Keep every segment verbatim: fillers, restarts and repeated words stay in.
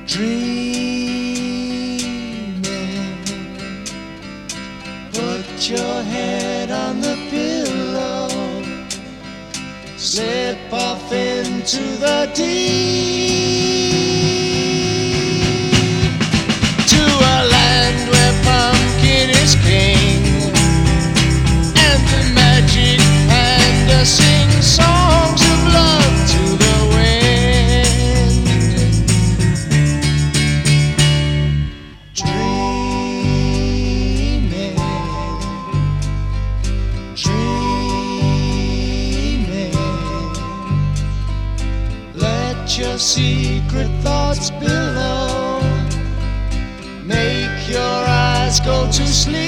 dreaming. Put your head on the pillow, slip off into the deep, to a land where pumpkin is king, and the magic panda sings songs of love to the wind. Dreaming, dreaming, let your secret thoughts below, make your eyes go to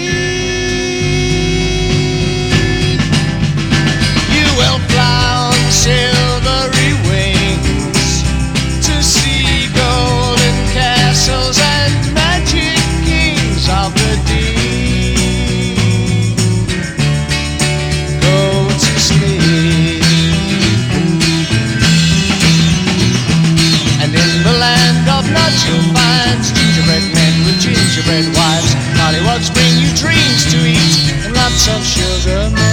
sleep. You will fly on silvery wings to see golden castles and magic kings of the deep. Go to sleep. And in the land of nuts you'll find gingerbread men with gingerbread wives. Mollywogs bring you dreams to eat and lots of sugar.